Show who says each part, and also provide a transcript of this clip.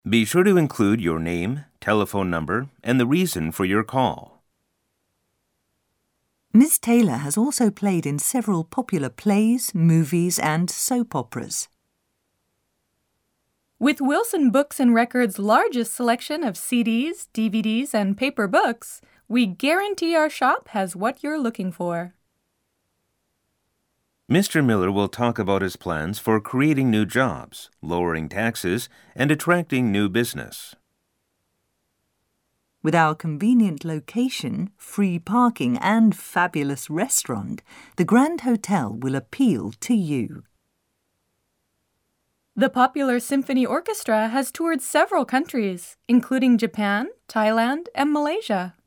Speaker 1: Be sure to include your name, telephone number, and the reason for your call.
Speaker 2: Ms. Taylor has also played in several popular plays, movies, and soap operas.
Speaker 3: With Wilson Books and Records' largest selection of CDs, DVDs, and paper books, we guarantee our shop has what you're looking for.
Speaker 1: Mr. Miller will talk about his plans for creating new jobs, lowering taxes, and attracting new business.
Speaker 2: With our convenient location, free parking, and fabulous restaurant, the Grand Hotel will appeal to you.
Speaker 3: The popular symphony orchestra has toured several countries, including Japan, Thailand, and Malaysia.